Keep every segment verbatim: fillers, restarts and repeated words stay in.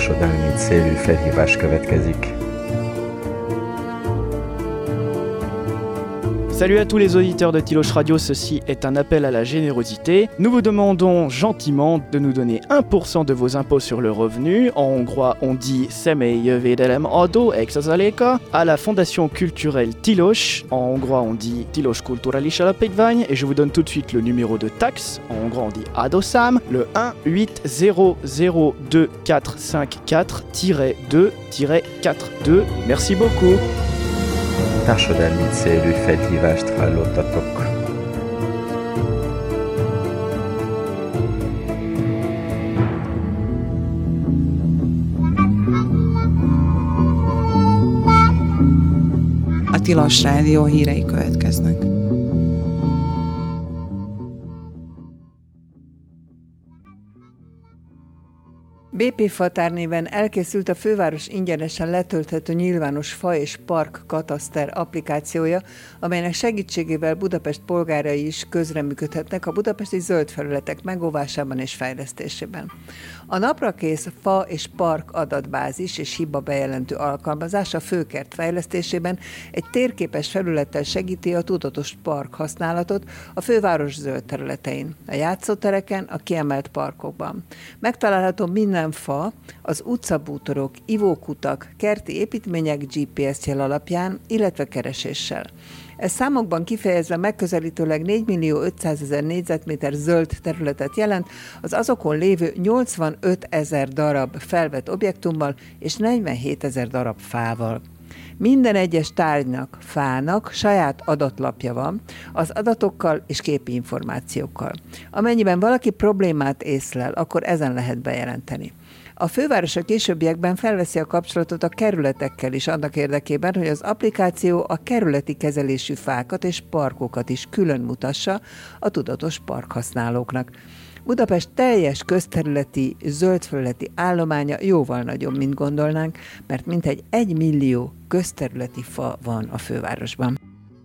Társadalmi célú felhívás következik. Salut à tous les auditeurs de Tiloche Radio, ceci est un appel à la générosité. Nous vous demandons gentiment de nous donner un pour cent de vos impôts sur le revenu. En hongrois, on dit Személy jövedelem adó egy százaléka. À la fondation culturelle Tilos, en hongrois on dit Tilos Kulturális Alapítvány. Et je vous donne tout de suite le numéro de taxe. En hongrois on dit adószám, le un huit zéro zéro deux quatre cinq quatre deux quatre-deux. Merci beaucoup. Társadalmi célú felhívást hallottatok. A Tilos Rádió hírei következnek. bé pé Fatár néven elkészült a főváros ingyenesen letölthető nyilvános fa és park kataszter applikációja, amelynek segítségével Budapest polgárai is közreműködhetnek a budapesti zöld felületek megóvásában és fejlesztésében. A naprakész fa és park adatbázis és hiba bejelentő alkalmazás a főkert fejlesztésében egy térképes felülettel segíti a tudatos park használatot a főváros zöld területein, a játszótereken, a kiemelt parkokban. Megtalálható minden fa az utcabútorok, ivókutak, kerti építmények gé pé es jel alapján, illetve kereséssel. Ez számokban kifejezve megközelítőleg négymillió-ötszázezer négyzetméter zöld területet jelent, az azokon lévő nyolcvanötezer darab felvett objektummal és negyvenhétezer darab fával. Minden egyes tárgynak, fának saját adatlapja van, az adatokkal és képi információkkal. Amennyiben valaki problémát észlel, akkor ezen lehet bejelenteni. A főváros a későbbiekben felveszi a kapcsolatot a kerületekkel is annak érdekében, hogy az applikáció a kerületi kezelésű fákat és parkokat is külön mutassa a tudatos parkhasználóknak. Budapest teljes közterületi, zöldfelületi állománya jóval nagyobb, mint gondolnánk, mert mintegy egy millió közterületi fa van a fővárosban.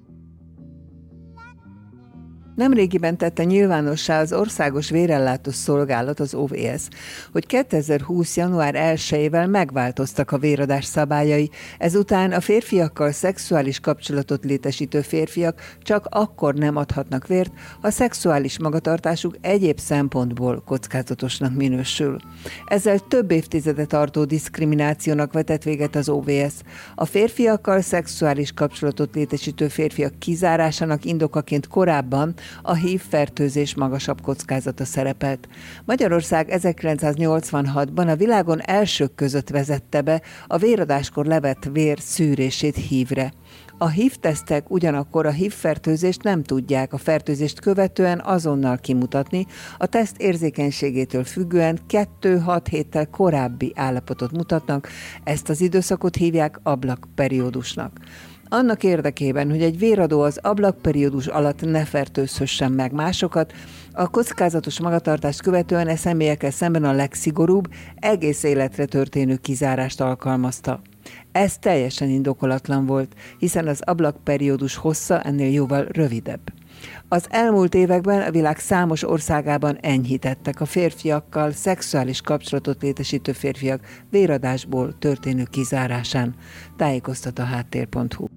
Nemrégiben tette nyilvánossá az Országos Vérellátó Szolgálat, az o vé es, hogy kétezer-húsz. január elsejével megváltoztak a véradás szabályai, ezután a férfiakkal szexuális kapcsolatot létesítő férfiak csak akkor nem adhatnak vért, ha szexuális magatartásuk egyéb szempontból kockázatosnak minősül. Ezzel több évtizede tartó diszkriminációnak vetett véget az o vé es. A férfiakkal szexuális kapcsolatot létesítő férfiak kizárásának indokaként korábban a há i vé-fertőzés magasabb kockázata szerepelt. Magyarország ezerkilencszáznyolcvanhatban a világon elsők között vezette be a véradáskor levett vér szűrését há i vé-re. A há i vé-tesztek ugyanakkor a há i vé-fertőzést nem tudják a fertőzést követően azonnal kimutatni, a teszt érzékenységétől függően kettő-hat héttel korábbi állapotot mutatnak, ezt az időszakot hívják ablakperiódusnak. Annak érdekében, hogy egy véradó az ablakperiódus alatt ne fertőzhessen meg másokat, a kockázatos magatartást követően e személyekkel szemben a legszigorúbb, egész életre történő kizárást alkalmazta. Ez teljesen indokolatlan volt, hiszen az ablakperiódus hossza ennél jóval rövidebb. Az elmúlt években a világ számos országában enyhítettek a férfiakkal szexuális kapcsolatot létesítő férfiak véradásból történő kizárásán, tájékoztat a háttér pont hu.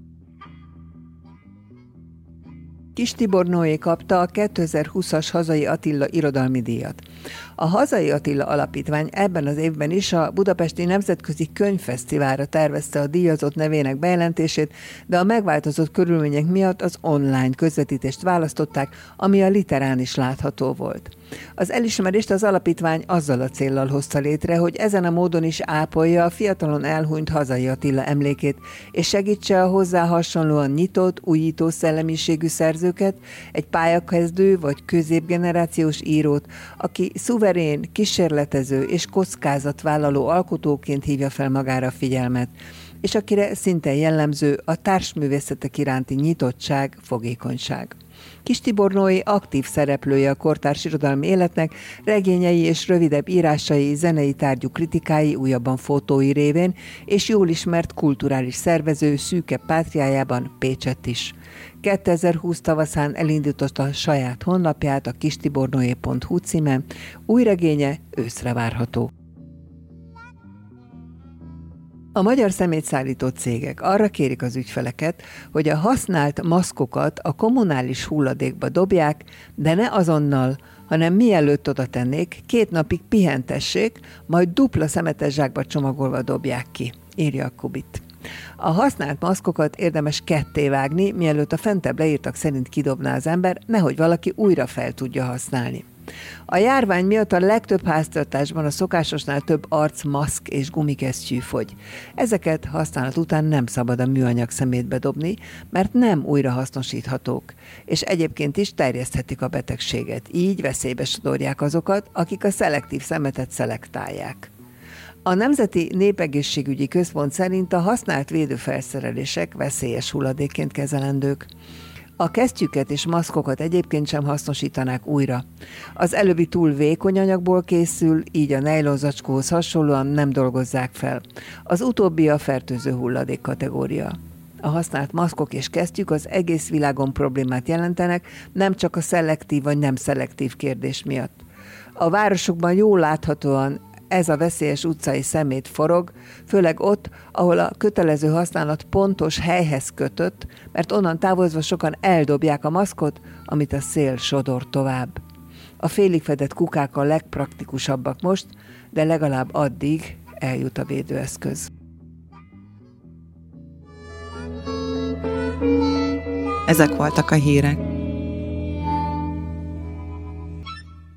Kis Tibor Noé kapta a kétezer-húszas Hazai Attila irodalmi díjat. A Hazai Attila Alapítvány ebben az évben is a Budapesti Nemzetközi Könyvfesztiválra tervezte a díjazott nevének bejelentését, de a megváltozott körülmények miatt az online közvetítést választották, ami a Literán is látható volt. Az elismerést az alapítvány azzal a céllal hozta létre, hogy ezen a módon is ápolja a fiatalon elhunyt Hazai Attila emlékét, és segítse a hozzá hasonlóan nyitott, újító szellemiségű szerzőket, egy pályakezdő vagy középgenerációs írót, aki szuverén, kísérletező és kockázatvállaló alkotóként hívja fel magára a figyelmet, és akire szintén jellemző a társművészetek iránti nyitottság, fogékonyság. Kis Tibor Noé aktív szereplője a kortárs irodalmi életnek, regényei és rövidebb írásai, zenei tárgyú kritikái, újabban fotói révén, és jól ismert kulturális szervező szűke pátriájában Pécsett is. kétezer-húsz tavaszán elindította a saját honlapját, a kistibornoé pont hu címen, új regénye őszre várható. A magyar szemétszállító cégek arra kérik az ügyfeleket, hogy a használt maszkokat a kommunális hulladékba dobják, de ne azonnal, hanem mielőtt oda tennék, két napig pihentessék, majd dupla szemetes zsákba csomagolva dobják ki, írja a Kubit. A használt maszkokat érdemes ketté vágni, mielőtt a fentebb leírtak szerint kidobná az ember, nehogy valaki újra fel tudja használni. A járvány miatt a legtöbb háztartásban a szokásosnál több arcmaszk és gumikesztyű fogy. Ezeket használat után nem szabad a műanyag szemétbe dobni, mert nem újrahasznosíthatók, és egyébként is terjeszthetik a betegséget. Így veszélybe sodorják azokat, akik a szelektív szemetet szelektálják. A Nemzeti Népegészségügyi Központ szerint a használt védőfelszerelések veszélyes hulladékként kezelendők. A kesztyűket és maszkokat egyébként sem hasznosítanák újra. Az előbbi túl vékony anyagból készül, így a nejlonzacskóhoz hasonlóan nem dolgozzák fel. Az utóbbi a fertőző hulladék kategória. A használt maszkok és kesztyűk az egész világon problémát jelentenek, nem csak a szelektív vagy nem szelektív kérdés miatt. A városokban jól láthatóan ez a veszélyes utcai szemét forog, főleg ott, ahol a kötelező használat pontos helyhez kötött, mert onnan távozva sokan eldobják a maszkot, amit a szél sodor tovább. A félig fedett kukák a legpraktikusabbak most, de legalább addig eljut a védőeszköz. Ezek voltak a hírek.